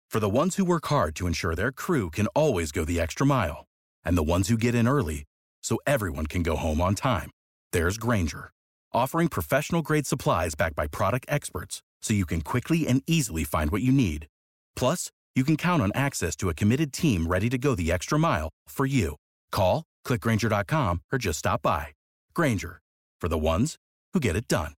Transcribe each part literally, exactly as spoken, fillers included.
For the ones who work hard to ensure their crew can always go the extra mile, and the ones who get in early so everyone can go home on time, there's Grainger, offering professional-grade supplies backed by product experts so you can quickly and easily find what you need. Plus, you can count on access to a committed team ready to go the extra mile for you. Call, click Grainger dot com, or just stop by. Grainger, for the ones who get it done.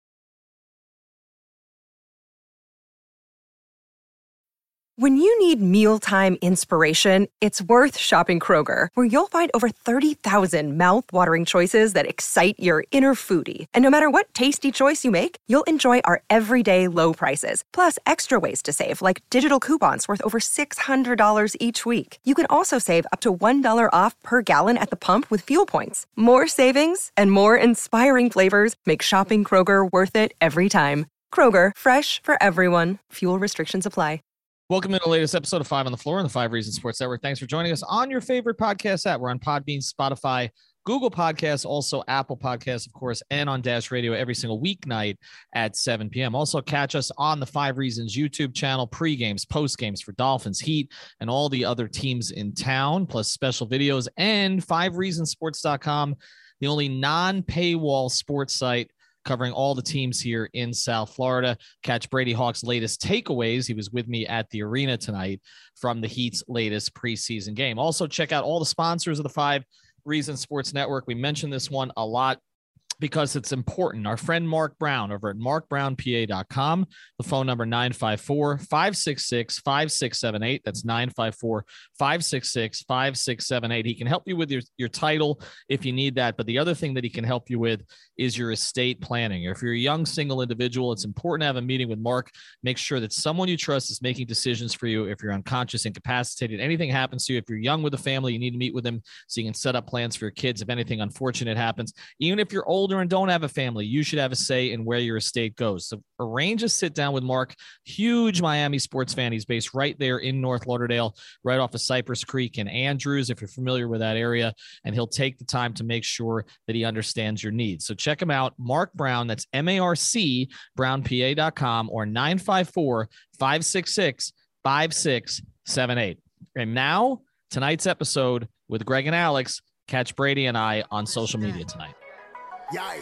When you need mealtime inspiration, it's worth shopping Kroger, where you'll find over thirty thousand mouth-watering choices that excite your inner foodie. And no matter what tasty choice you make, you'll enjoy our everyday low prices, plus extra ways to save, like digital coupons worth over six hundred dollars each week. You can also save up to one dollar off per gallon at the pump with fuel points. More savings and more inspiring flavors make shopping Kroger worth it every time. Kroger, fresh for everyone. Fuel restrictions apply. Welcome to the latest episode of Five on the Floor on the Five Reasons Sports Network. Thanks for joining us on your favorite podcast app. We're on Podbean, Spotify, Google Podcasts, also Apple Podcasts, of course, and on Dash Radio every single weeknight at seven p.m. Also catch us on the Five Reasons YouTube channel, pre-games, post-games for Dolphins, Heat, and all the other teams in town, plus special videos, and five reasons sports dot com, the only non-paywall sports site covering all the teams here in South Florida. Catch Brady Hawk's latest takeaways. He was with me at the arena tonight from the Heat's latest preseason game. Also, check out all the sponsors of the Five Reasons Sports Network. We mentioned this one a lot because it's important. Our friend Mark Brown over at mark brown p a dot com. The phone number nine five four, five six six, five six seven eight. That's nine five four, five six six, five six seven eight. He can help you with your, your title if you need that. But the other thing that he can help you with is your estate planning. If you're a young single individual, it's important to have a meeting with Mark. Make sure that someone you trust is making decisions for you. If you're unconscious, incapacitated, anything happens to you, if you're young with a family, you need to meet with him so you can set up plans for your kids if anything unfortunate happens. Even if you're older and don't have a family, you should have a say in where your estate goes. So arrange a sit down with Mark. Huge Miami sports fan. He's based right there in North Lauderdale, right off of Cypress Creek and Andrews, if you're familiar with that area, and he'll take the time to make sure that he understands your needs. So check him out, Mark Brown. That's M A R C, brown p a dot com, or nine five four, five six six, five six seven eight. And now, tonight's episode with Greg and Alex. Catch Brady and I on social media tonight. Yeah.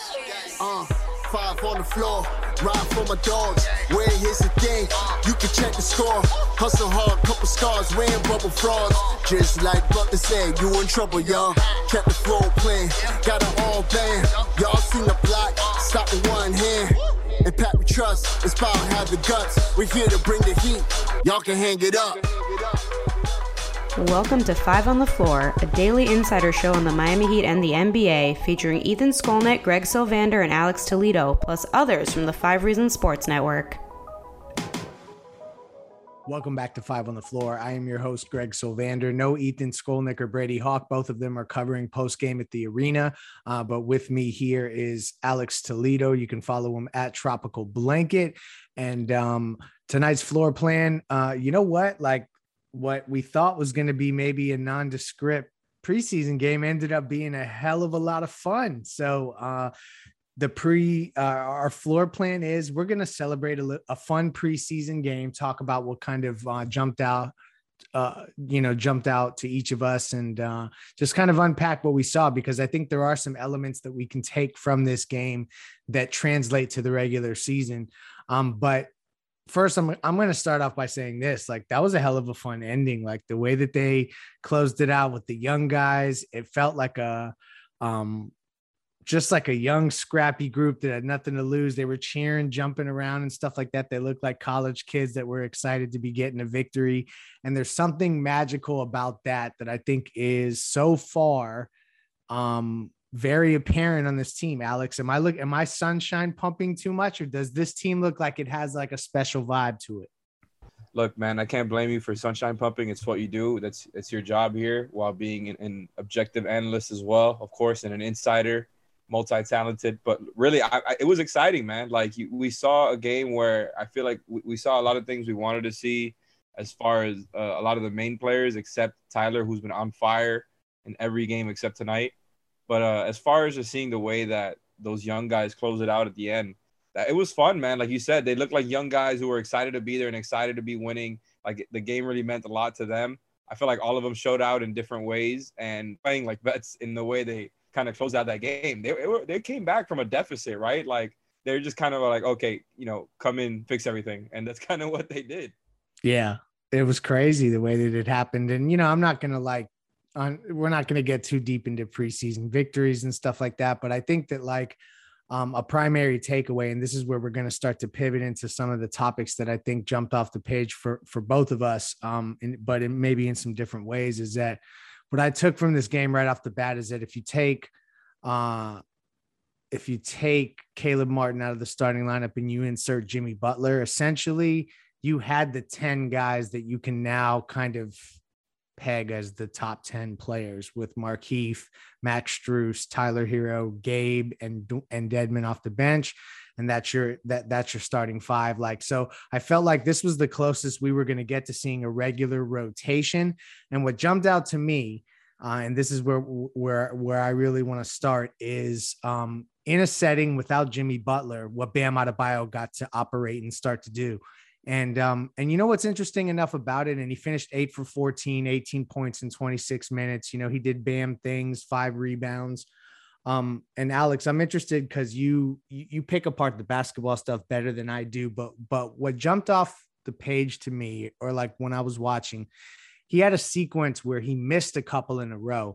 Uh, five on the floor, ride for my dogs. Where here's the thing, you can check the score. Hustle hard, couple scars, wearing bubble frauds. Just like Butler said, you in trouble, y'all. Kept the floor playing, got it all banned. Y'all seen the block, stop with one hand. And Pat we trust, it's power, have the guts. We're here to bring the heat, y'all can hang it up. Welcome to Five on the Floor, a daily insider show on the Miami Heat and the N B A, featuring Ethan Skolnick, Greg Sylvander, and Alex Toledo, plus others from the Five Reasons Sports Network. Welcome back to Five on the Floor. I am your host, Greg Sylvander. No Ethan Skolnick or Brady Hawk. Both of them are covering post-game at the arena. Uh, but with me here is Alex Toledo. You can follow him at Tropical Blanket. And um, tonight's floor plan, uh, you know what? Like, what we thought was going to be maybe a nondescript preseason game ended up being a hell of a lot of fun. So uh, the pre uh, our floor plan is we're going to celebrate a, a fun preseason game, talk about what kind of uh, jumped out, uh, you know, jumped out to each of us, and uh, just kind of unpack what we saw, because I think there are some elements that we can take from this game that translate to the regular season. Um, but First, I'm I'm going to start off by saying this, like, that was a hell of a fun ending. Like, the way that they closed it out with the young guys, it felt like a, um, just like a young, scrappy group that had nothing to lose. They were cheering, jumping around and stuff like that. They looked like college kids that were excited to be getting a victory. And there's something magical about that, that I think is so far, um, very apparent on this team. Alex, am I look, am I sunshine pumping too much, or does this team look like it has like a special vibe to it? Look, man, I can't blame you for sunshine pumping. It's what you do. That's it's your job here, while being an, an objective analyst as well, of course, and an insider, multi-talented. But really, I, I, it was exciting, man. Like, you, we saw a game where I feel like we, we saw a lot of things we wanted to see, as far as uh, a lot of the main players, except Tyler, who's been on fire in every game except tonight. But uh, as far as just seeing the way that those young guys close it out at the end, it was fun, man. Like you said, they looked like young guys who were excited to be there and excited to be winning. Like the game really meant a lot to them. I feel like all of them showed out in different ways and playing like vets in the way they kind of closed out that game. They were, they came back from a deficit, right? Like they're just kind of like, okay, you know, come in, fix everything. And that's kind of what they did. Yeah, it was crazy the way that it happened. And, you know, I'm not going to like, on, we're not going to get too deep into preseason victories and stuff like that. But I think that like um, a primary takeaway, and this is where we're going to start to pivot into some of the topics that I think jumped off the page for, for both of us, um, and, but it maybe in some different ways, is that what I took from this game right off the bat is that if you take, uh, if you take Caleb Martin out of the starting lineup and you insert Jimmy Butler, essentially you had the ten guys that you can now kind of peg as the top ten players with Markieff, Max Strus, Tyler Hero, Gabe, and, and Dedmon off the bench. And that's your, that that's your starting five. Like, so I felt like this was the closest we were going to get to seeing a regular rotation. And what jumped out to me, uh, and this is where, where, where I really want to start, is um, in a setting without Jimmy Butler, what Bam Adebayo got to operate and start to do. And, um, and you know, what's interesting enough about it, and he finished eight for fourteen, eighteen points in twenty-six minutes. You know, he did Bam things, five rebounds. Um, and Alex, I'm interested because you, you, you pick apart the basketball stuff better than I do, but, but what jumped off the page to me, or like when I was watching, he had a sequence where he missed a couple in a row.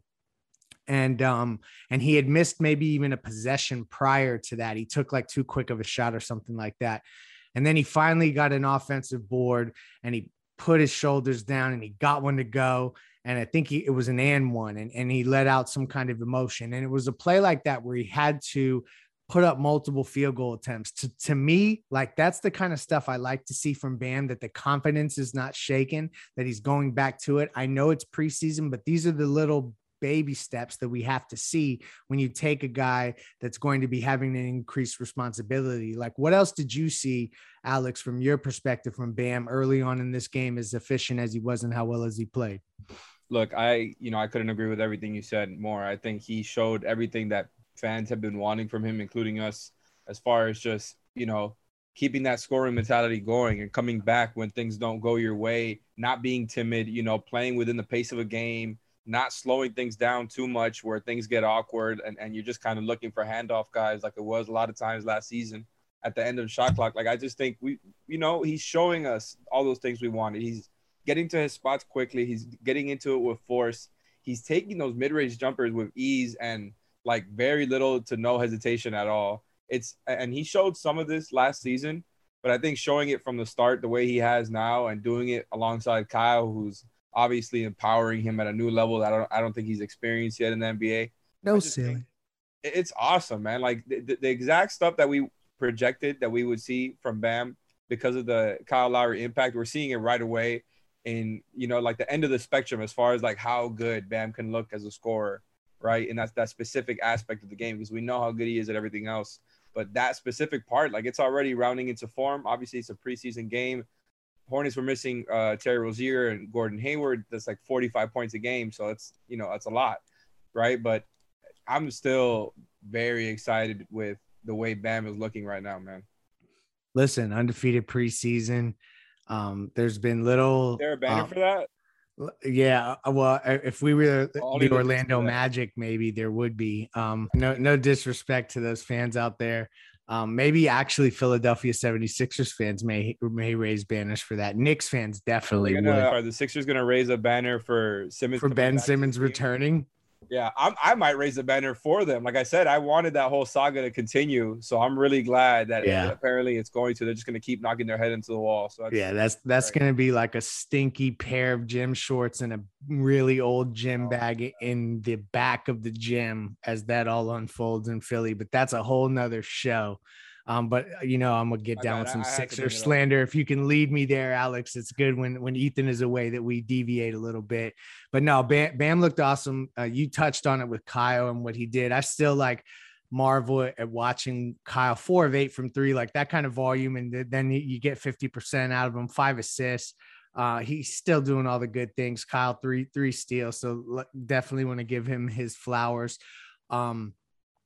And, um, and he had missed maybe even a possession prior to that. He took like too quick of a shot or something like that. And then he finally got an offensive board and he put his shoulders down and he got one to go. And I think he, it was an and one, and, and he let out some kind of emotion. And it was a play like that where he had to put up multiple field goal attempts. To, to me, like that's the kind of stuff I like to see from Bam, that the confidence is not shaken, that he's going back to it. I know it's preseason, but these are the little baby steps that we have to see when you take a guy that's going to be having an increased responsibility. Like, what else did you see, Alex, from your perspective from Bam early on in this game, as efficient as he was and how well as he played? Look, I, you know, I couldn't agree with everything you said more. I think he showed everything that fans have been wanting from him, including us, as far as just, you know, keeping that scoring mentality going and coming back when things don't go your way, not being timid, you know, playing within the pace of a game, not slowing things down too much where things get awkward and, and you're just kind of looking for handoff guys like it was a lot of times last season at the end of the shot clock. Like, I just think we, you know, he's showing us all those things we wanted. He's getting to his spots quickly. He's getting into it with force. He's taking those mid-range jumpers with ease and like very little to no hesitation at all. It's, and he showed some of this last season, but I think showing it from the start the way he has now and doing it alongside Kyle, who's obviously empowering him at a new level that I don't, I don't think he's experienced yet in the N B A. No silly. It's awesome, man. Like the, the, the exact stuff that we projected that we would see from Bam because of the Kyle Lowry impact, we're seeing it right away in, you know, like the end of the spectrum as far as like how good Bam can look as a scorer, right? And that's that specific aspect of the game, because we know how good he is at everything else. But that specific part, like it's already rounding into form. Obviously, it's a preseason game. Hornets were missing uh, Terry Rozier and Gordon Hayward. That's like forty-five points a game. So it's, you know, that's a lot, right? But I'm still very excited with the way Bam is looking right now, man. Listen, undefeated preseason. Um, there's been little. Is there a banner um, for that? Yeah, well, if we were All the Orlando Magic, maybe there would be. Um, no, no disrespect to those fans out there. Um, maybe actually Philadelphia seventy-sixers fans may may raise banners for that. Knicks fans definitely gonna, would. Are the Sixers going to raise a banner for Simmons? For Ben Simmons returning? Yeah, I'm, I might raise a banner for them. Like I said, I wanted that whole saga to continue. So I'm really glad that yeah. apparently it's going to. They're just going to keep knocking their head into the wall. So that's, yeah, that's that's going to be like a stinky pair of gym shorts and a really old gym bag in the back of the gym as that all unfolds in Philly. But that's a whole nother show. Um, but you know, I'm gonna get down with some Sixer slander. If you can lead me there, Alex, it's good when, when Ethan is away that we deviate a little bit. But no, Bam, Bam looked awesome. Uh, you touched on it with Kyle and what he did. I still like marvel at watching Kyle, four of eight from three, like that kind of volume. And then you get fifty percent out of him, five assists. Uh, he's still doing all the good things. Kyle, three, three steals. So definitely want to give him his flowers. Um,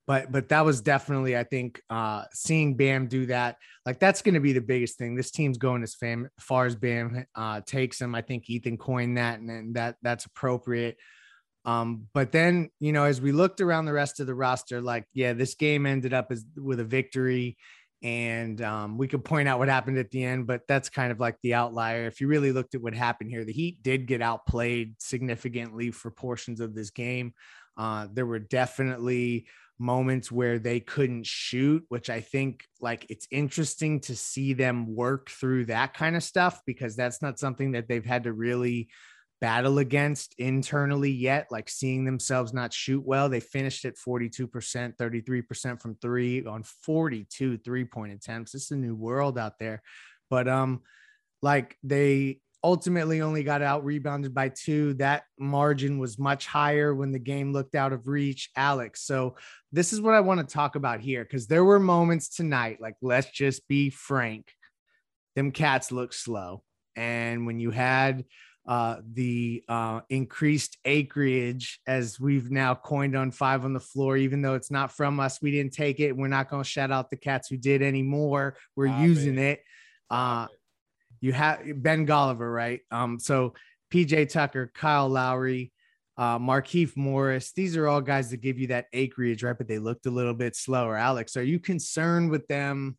But but that was definitely, I think, uh, seeing Bam do that, like that's going to be the biggest thing. This team's going as fam- far as Bam uh, takes them. I think Ethan coined that, and, and that that's appropriate. Um, but then, you know, as we looked around the rest of the roster, like, yeah, this game ended up as with a victory, and um, we could point out what happened at the end, but that's kind of like the outlier. If you really looked at what happened here, the Heat did get outplayed significantly for portions of this game. Uh, there were definitely moments where they couldn't shoot, which I think like it's interesting to see them work through that kind of stuff, because that's not something that they've had to really battle against internally yet. Like seeing themselves not shoot well. They finished at forty-two percent, thirty-three percent from three on forty-two three-point attempts. It's a new world out there. But um, like they ultimately only got out rebounded by two. That margin was much higher when the game looked out of reach, Alex. So this is what I want to talk about here, because there were moments tonight, like, let's just be frank, them cats look slow. And when you had uh, the uh, increased acreage, as we've now coined on Five on the Floor, even though it's not from us, we didn't take it. We're not going to shout out the cats who did anymore. We're Stop using it. it. Uh, You have Ben Golliver, right? Um, so P J Tucker, Kyle Lowry, uh, Markieff Morris, these are all guys that give you that acreage, right? But they looked a little bit slower. Alex, are you concerned with them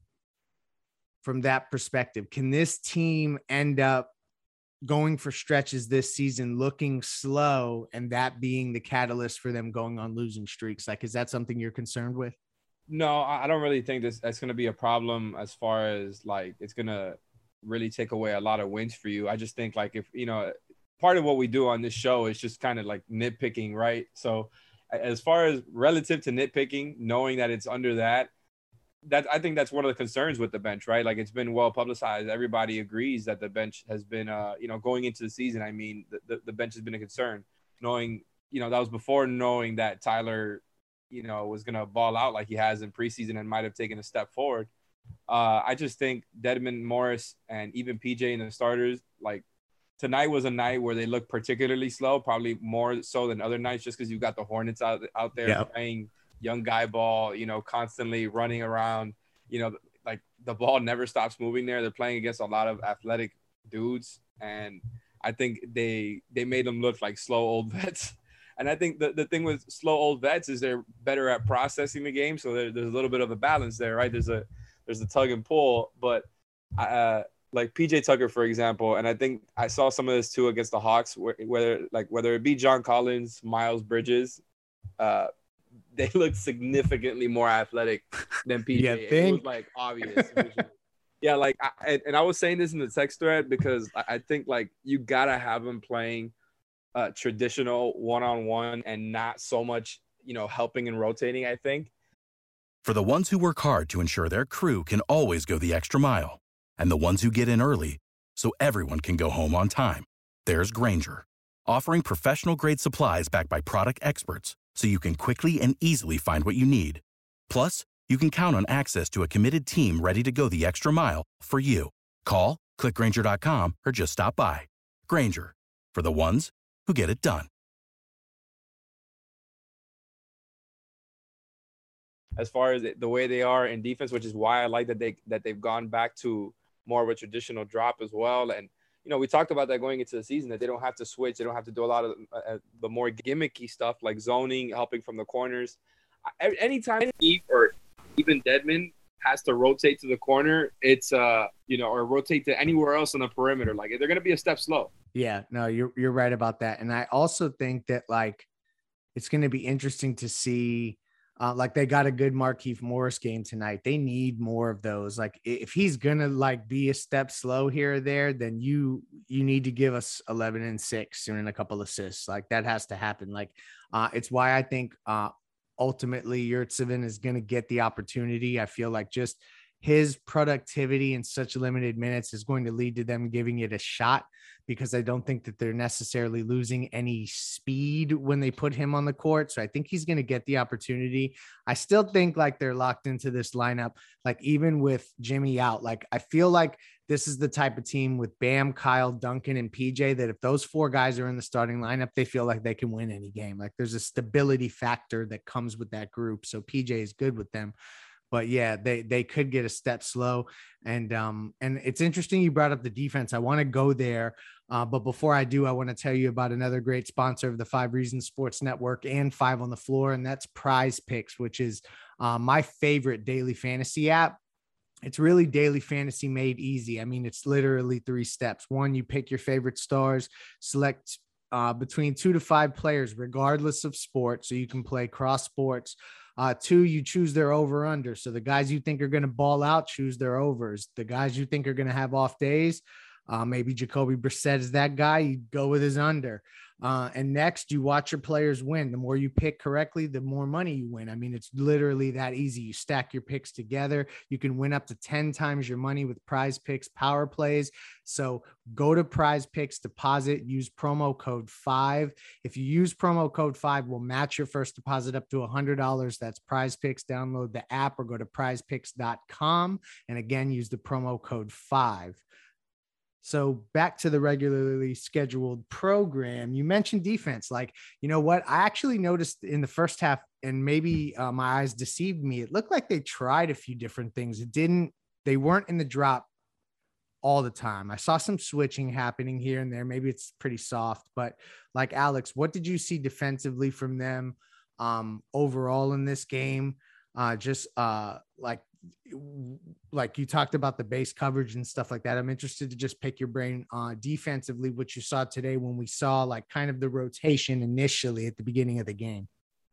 from that perspective? Can this team end up going for stretches this season looking slow, and that being the catalyst for them going on losing streaks? Like, is that something you're concerned with? No, I don't really think this that's going to be a problem as far as like it's going to really take away a lot of wins for you. I just think like if, you know, part of what we do on this show is just kind of like nitpicking, right? So as far as relative to nitpicking, knowing that it's under that, that I think that's one of the concerns with the bench, right? Like it's been well publicized. Everybody agrees that the bench has been, uh, you know, going into the season. I mean, the, the, the bench has been a concern, knowing, you know, that was before knowing that Tyler, you know, was going to ball out like he has in preseason and might've taken a step forward. Uh, I just think Dedmon, Morris, and even P J in the starters, like tonight was a night where they looked particularly slow, probably more so than other nights, just because you got the Hornets out out there yep. playing young guy ball, you know, constantly running around. You know, like the ball never stops moving there. They're playing against a lot of athletic dudes, and I think they they made them look like slow old vets. And I think the, the thing with slow old vets is they're better at processing the game, so there, there's a little bit of a balance there, right? There's a There's a tug and pull, but uh, like P J Tucker, for example, and I think I saw some of this too against the Hawks, whether like whether it be John Collins, Miles Bridges, uh, they look significantly more athletic than P J. Yeah, it was like obvious. yeah, like I, and I was saying this in the text thread because I think like you gotta have him playing uh, traditional one-on-one and not so much, you know, helping and rotating. I think. For the ones who work hard to ensure their crew can always go the extra mile, and the ones who get in early so everyone can go home on time, there's Grainger, offering professional-grade supplies backed by product experts so you can quickly and easily find what you need. Plus, you can count on access to a committed team ready to go the extra mile for you. Call, click Grainger dot com, or just stop by. Grainger, for the ones who get it done. As far as the way they are in defense, which is why I like that they that they've gone back to more of a traditional drop as well. And you know, we talked about that going into the season, that they don't have to switch, they don't have to do a lot of uh, the more gimmicky stuff like zoning, helping from the corners. Anytime Eve or even Dedmon has to rotate to the corner, it's uh you know, or rotate to anywhere else on the perimeter, like they're gonna be a step slow. Yeah, no, you're you're right about that, and I also think that like it's going to be interesting to see. Uh, like they got a good Markieff Morris game tonight. They need more of those. Like if he's going to like be a step slow here or there, then you, you need to give us eleven and six and a couple assists. Like that has to happen. Like uh, it's why I think uh, ultimately Yurtseven is going to get the opportunity. I feel like just his productivity in such limited minutes is going to lead to them giving it a shot, because I don't think that they're necessarily losing any speed when they put him on the court. So I think he's going to get the opportunity. I still think like they're locked into this lineup, like even with Jimmy out, like I feel like this is the type of team with Bam, Kyle, Duncan, and P J that if those four guys are in the starting lineup, they feel like they can win any game. Like there's a stability factor that comes with that group. So P J is good with them. But yeah, they they could get a step slow. And um, and it's interesting you brought up the defense. I want to go there. Uh, but before I do, I want to tell you about another great sponsor of the Five Reasons Sports Network and Five on the Floor, and that's Prize Picks, which is uh, my favorite daily fantasy app. It's really daily fantasy made easy. I mean, it's literally three steps. One, you pick your favorite stars, select uh, between two to five players, regardless of sport, so you can play cross sports. Uh, two, you choose their over under. So the guys you think are going to ball out, choose their overs. The guys you think are going to have off days, uh, maybe Jacoby Brissett is that guy, you go with his under. Uh, and next, you watch your players win. The more you pick correctly, the more money you win. I mean, it's literally that easy. You stack your picks together. You can win up to ten times your money with Prize Picks power plays. So go to Prize Picks, deposit, use promo code five. If you use promo code five, we'll match your first deposit up to one hundred dollars. That's Prize Picks. Download the app or go to prize picks dot com. And again, use the promo code five. So back to the regularly scheduled program, you mentioned defense. Like, you know what? I actually noticed in the first half, and maybe uh, my eyes deceived me, it looked like they tried a few different things. It didn't, they weren't in the drop all the time. I saw some switching happening here and there. Maybe it's pretty soft, but like Alex, what did you see defensively from them um, overall in this game? Uh, just uh, like, like you talked about the base coverage and stuff like that. I'm interested to just pick your brain uh, defensively, what you saw today when we saw like kind of the rotation initially at the beginning of the game.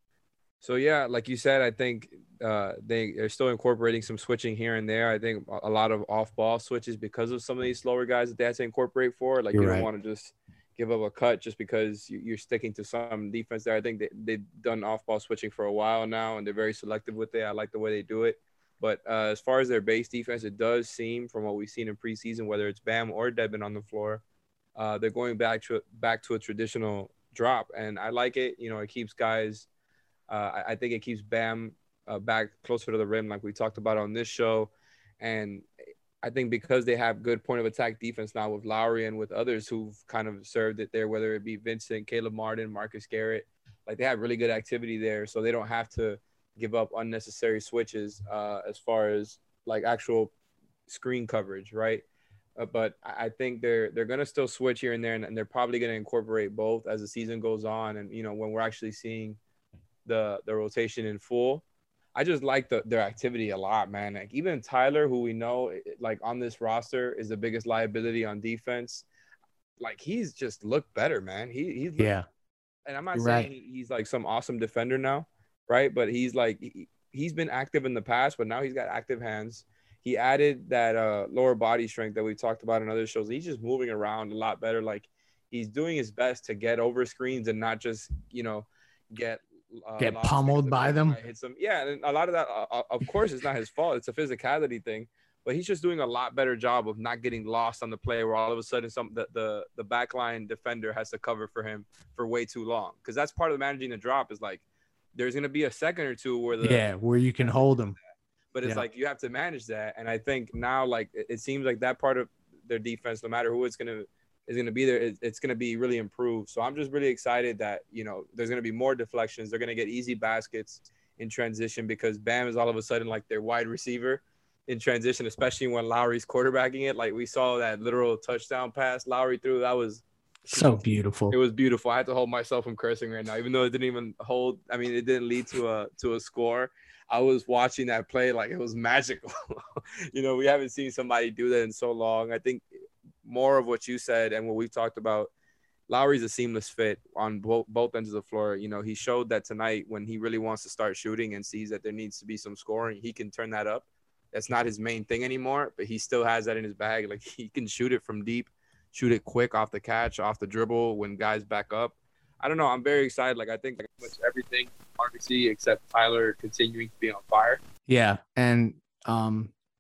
So, yeah, like you said, I think uh, they are still incorporating some switching here and there. I think a lot of off ball switches because of some of these slower guys that they have to incorporate for. Like, You're you don't right. want to just give up a cut just because you're sticking to some defense there. I think they, they've done off ball switching for a while now, and they're very selective with it. I like the way they do it. But uh, as far as their base defense, it does seem from what we've seen in preseason, whether it's Bam or Dedmon on the floor, uh, they're going back to back to a traditional drop. And I like it. You know, it keeps guys uh, – I, I think it keeps Bam uh, back closer to the rim like we talked about on this show. And I think because they have good point of attack defense now with Lowry and with others who've kind of served it there, whether it be Vincent, Caleb Martin, Marcus Garrett, like they have really good activity there. So they don't have to – give up unnecessary switches uh, as far as like actual screen coverage, right? Uh, but I think they're they're gonna still switch here and there, and, and they're probably gonna incorporate both as the season goes on, and you know when we're actually seeing the the rotation in full. I just like the, their activity a lot, man. Like even Tyler, who we know like on this roster is the biggest liability on defense. Like he's just looked better, man. He he's looked, yeah, and I'm not You're saying right. he, he's like some awesome defender now. Right. But he's like he, he's been active in the past, but now he's got active hands. He added that uh, lower body strength that we talked about in other shows. He's just moving around a lot better. Like he's doing his best to get over screens and not just, you know, get uh, get pummeled by them. Hits them. Yeah. And a lot of that, uh, of course, it's not his fault. It's a physicality thing. But he's just doing a lot better job of not getting lost on the play where all of a sudden some the the, the backline defender has to cover for him for way too long. Because that's part of managing the drop is like, there's going to be a second or two where the yeah where you can hold them, but it's yeah. like you have to manage that. And I think now like it, it seems like that part of their defense, no matter who it's going to is going to be there, it, it's going to be really improved. So I'm just really excited that you know there's going to be more deflections. They're going to get easy baskets in transition because Bam is all of a sudden like their wide receiver in transition, especially when Lowry's quarterbacking it. Like we saw that literal touchdown pass Lowry threw. That was so beautiful. It was beautiful. I had to hold myself from cursing right now, even though it didn't even hold. I mean, it didn't lead to a to a score. I was watching that play like it was magical. You know, we haven't seen somebody do that in so long. I think more of what you said and what we've talked about, Lowry's a seamless fit on both both ends of the floor. You know, he showed that tonight when he really wants to start shooting and sees that there needs to be some scoring, he can turn that up. That's not his main thing anymore, but he still has that in his bag. Like he can shoot it from deep. Shoot it quick off the catch, off the dribble when guys back up. I don't know. I'm very excited. Like I think like much everything R B C except Tyler continuing to be on fire. Yeah, and um,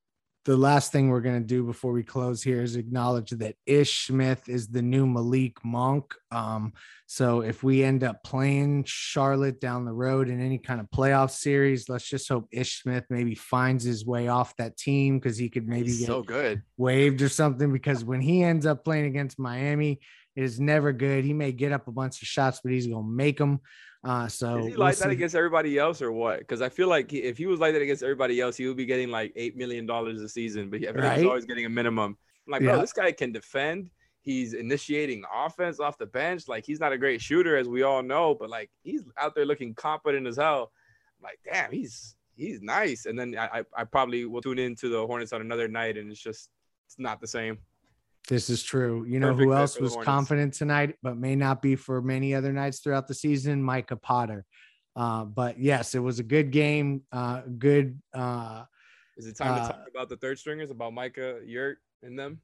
the last thing we're going to do before we close here is acknowledge that Ish Smith is the new Malik Monk. Um, so if we end up playing Charlotte down the road in any kind of playoff series, let's just hope Ish Smith maybe finds his way off that team, because he could maybe He's get so good. waived or something, because when he ends up playing against Miami, it is never good. He may get up a bunch of shots, but he's going to make them. Uh, so is he we'll like that see. against everybody else or what? Because I feel like he, if he was like that against everybody else, he would be getting like eight million dollars a season. But I feel like Right? he's always getting a minimum. I'm like, bro, Yeah. this guy can defend. He's initiating offense off the bench. Like, he's not a great shooter, as we all know, but like, he's out there looking competent as hell. I'm like, damn, he's he's nice. And then I I probably will tune into the Hornets on another night, and it's just it's not the same. This is true. You know Perfect who fit else for the was Hornets. confident tonight, but may not be for many other nights throughout the season? Micah Potter. Uh, but yes, it was a good game. Uh, good. Uh, Is it time uh, to talk about the third stringers, about Micah, Yurt, and them?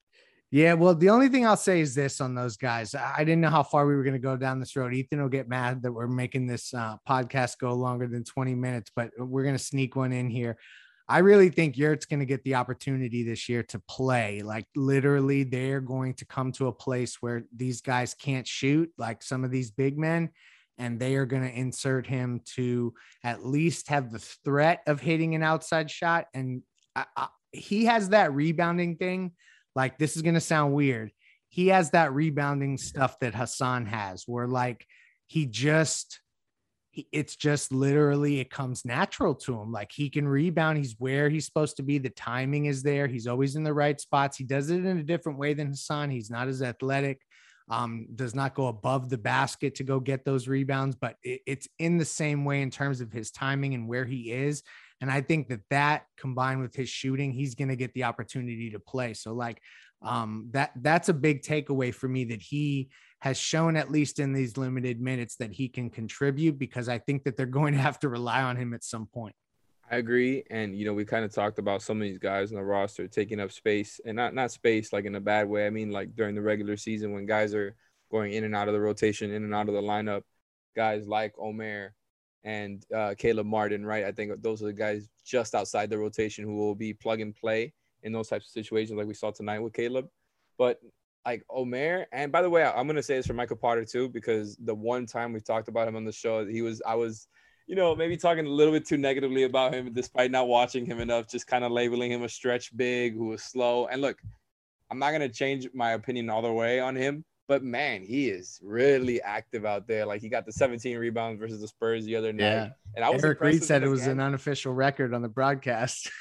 yeah. Well, the only thing I'll say is this on those guys. I I didn't know how far we were going to go down this road. Ethan will get mad that we're making this uh, podcast go longer than twenty minutes, but we're going to sneak one in here. I really think Yurt's going to get the opportunity this year to play. Like, literally, they're going to come to a place where these guys can't shoot, like some of these big men, and they are going to insert him to at least have the threat of hitting an outside shot. And I, I, he has that rebounding thing. Like, this is going to sound weird. He has that rebounding stuff that Hassan has, where like he just – He, it's just literally, it comes natural to him. Like, he can rebound. He's where he's supposed to be. The timing is there. He's always in the right spots. He does it in a different way than Hassan. He's not as athletic, um, does not go above the basket to go get those rebounds, but it, it's in the same way in terms of his timing and where he is. And I think that that combined with his shooting, he's going to get the opportunity to play. So like um, that, that's a big takeaway for me, that he has shown, at least in these limited minutes, that he can contribute, because I think that they're going to have to rely on him at some point. I agree. And, you know, we kind of talked about some of these guys in the roster taking up space, and not, not space like in a bad way. I mean, like during the regular season when guys are going in and out of the rotation, in and out of the lineup, guys like Omer and uh, Caleb Martin, right? I think those are the guys just outside the rotation who will be plug and play in those types of situations like we saw tonight with Caleb. But like Omer, and by the way, I'm going to say this for Michael Potter too, because the one time we talked about him on the show, he was, I was, you know, maybe talking a little bit too negatively about him, despite not watching him enough, just kind of labeling him a stretch big who was slow. And look, I'm not going to change my opinion all the way on him, but man, he is really active out there. Like, he got the seventeen rebounds versus the Spurs the other night. Yeah. And I was Eric Reed impressed said with it him was again. an unofficial record on the broadcast.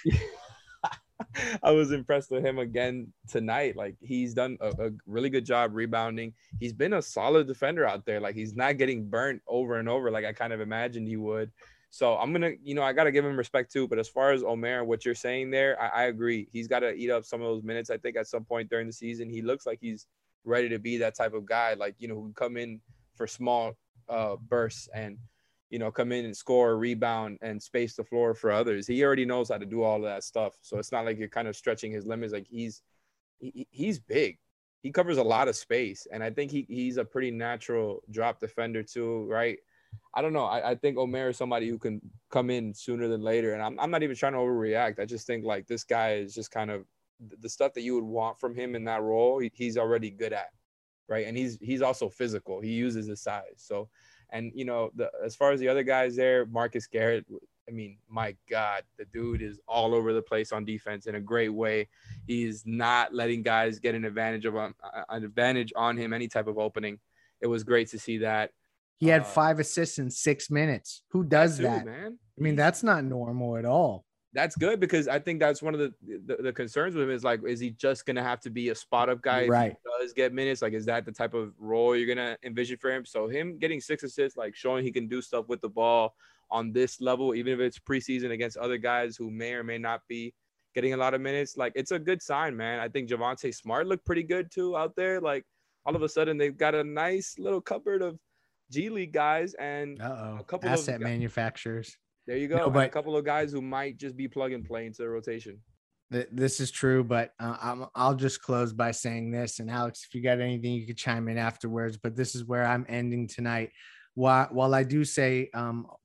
I was impressed with him again tonight. Like, he's done a, a really good job rebounding. He's been a solid defender out there. Like, he's not getting burnt over and over like I kind of imagined he would. So I'm going to, you know, I got to give him respect too. But as far as Omer, what you're saying there, I, I agree. He's got to eat up some of those minutes. I think at some point during the season, he looks like he's ready to be that type of guy, like, you know, who can come in for small uh, bursts and, you know, come in and score, rebound, and space the floor for others. He already knows how to do all of that stuff. So it's not like you're kind of stretching his limits. Like, he's he, he's big. He covers a lot of space. And I think he he's a pretty natural drop defender too, right? I don't know. I, I think Omer is somebody who can come in sooner than later. And I'm, I'm not even trying to overreact. I just think, like, this guy is just kind of the stuff that you would want from him in that role, he, he's already good at, right? And he's he's also physical. He uses his size. So, and, you know, the, as far as the other guys there, Marcus Garrett, I mean, my God, the dude is all over the place on defense in a great way. He's not letting guys get an advantage of um, an advantage on him, any type of opening. It was great to see that. He had Uh, five assists in six minutes. Who does too, that? man? I mean, that's not normal at all. That's good, because I think that's one of the, the the concerns with him is, like, is he just gonna have to be a spot up guy? Right. If he does get minutes, like, is that the type of role you're gonna envision for him? So him getting six assists, like, showing he can do stuff with the ball on this level, even if it's preseason against other guys who may or may not be getting a lot of minutes, like, it's a good sign, man. I think Javonte Smart looked pretty good too out there. Like, all of a sudden they've got a nice little cupboard of G League guys and Uh-oh. a couple Asset of manufacturers. there you go, No, and but- a couple of guys who might just be plug and play into the rotation. Th- This is true, but uh, I'm, I'll just close by saying this. And Alex, if you got anything, you could chime in afterwards. But this is where I'm ending tonight. While, while I do say, um,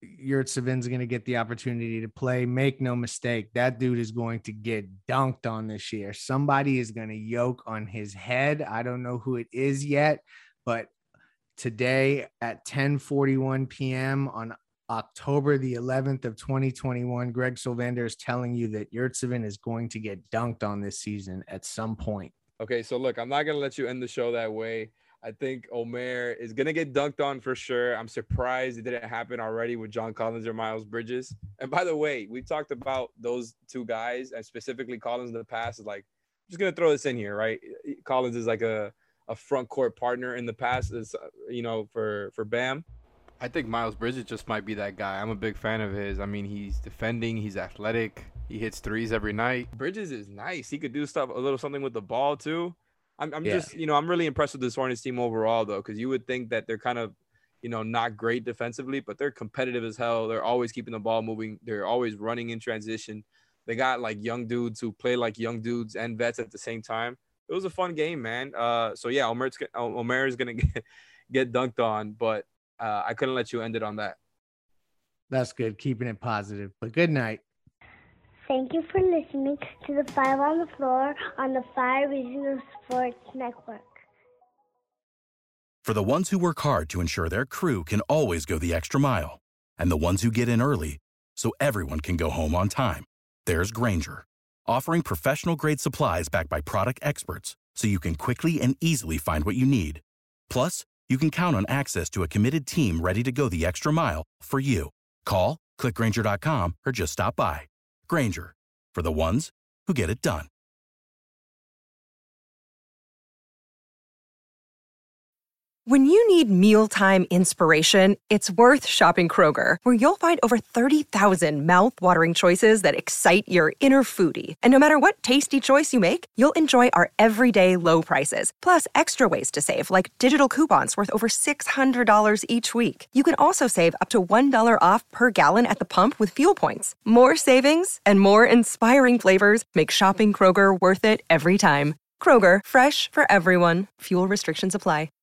Yurtseven's going to get the opportunity to play. Make no mistake, that dude is going to get dunked on this year. Somebody is going to yoke on his head. I don't know who it is yet, but today at ten forty-one p.m. on October the eleventh of twenty twenty-one, Greg Sylvander is telling you that Yurtseven is going to get dunked on this season at some point. Okay, so look, I'm not going to let you end the show that way. I think Omer is going to get dunked on for sure. I'm surprised it didn't happen already with John Collins or Miles Bridges. And by the way, we've talked about those two guys, and specifically Collins in the past. Is like, I'm just going to throw this in here, right? Collins is like a, a front court partner in the past, is, you know, for, for Bam. I think Miles Bridges just might be that guy. I'm a big fan of his. I mean, he's defending. He's athletic. He hits threes every night. Bridges is nice. He could do stuff, a little something with the ball too. I'm, I'm Yeah. just, you know, I'm really impressed with this Hornets team overall, though, because you would think that they're kind of, you know, not great defensively, but they're competitive as hell. They're always keeping the ball moving. They're always running in transition. They got like young dudes who play like young dudes and vets at the same time. It was a fun game, man. Uh, so yeah, Omer's, Omer is gonna get get dunked on, but uh, I couldn't let you end it on that. That's good, keeping it positive. But good night. Thank you for listening to the Five on the Floor on the Five Regional Sports Network. For the ones who work hard to ensure their crew can always go the extra mile, and the ones who get in early so everyone can go home on time, there's Grainger, offering professional-grade supplies backed by product experts so you can quickly and easily find what you need. Plus, you can count on access to a committed team ready to go the extra mile for you. Call, click Grainger dot com, or just stop by. Grainger, for the ones who get it done. When you need mealtime inspiration, it's worth shopping Kroger, where you'll find over thirty thousand mouth-watering choices that excite your inner foodie. And no matter what tasty choice you make, you'll enjoy our everyday low prices, plus extra ways to save, like digital coupons worth over six hundred dollars each week. You can also save up to one dollar off per gallon at the pump with fuel points. More savings and more inspiring flavors make shopping Kroger worth it every time. Kroger, fresh for everyone. Fuel restrictions apply.